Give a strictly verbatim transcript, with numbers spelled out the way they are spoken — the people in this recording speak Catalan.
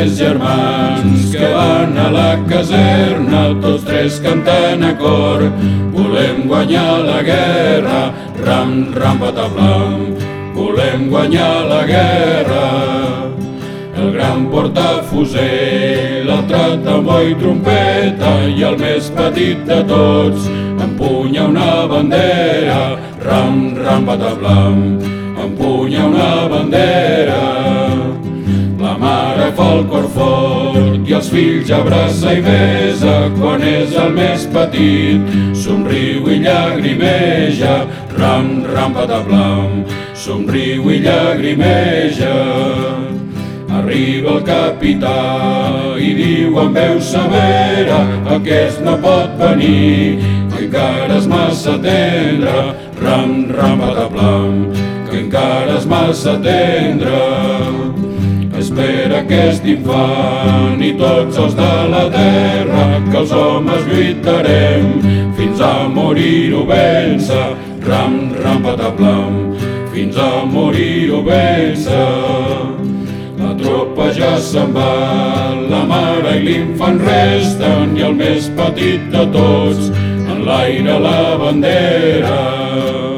tres germans que van a la caserna, tots tres cantant a cor. Volem guanyar la guerra, ram, ram, pataplam. Volem guanyar la guerra. El gran porta fusell, l'altre tambor i trompeta, i el més petit de tots empunya una bandera, ram, ram, pataplam, empunya una bandera. La mare fa el cor fort i els fills abraça i besa, quan és el més petit somriu i llagrimeja, ram, ram, pataplam, somriu i llagrimeja. Arriba el capità i diu amb veu severa: aquest no pot venir, que encara és massa tendre, ram, ram, pataplam, que encara és massa tendre. Espera aquest infant i tots els de la terra, que els homes lluitarem fins a morir-ho vèncer, ram, ram, pataplam, fins a morir-ho vèncer. La tropa ja se'n va, la mare i l'infant resten, i el més petit de tots enlaira la bandera.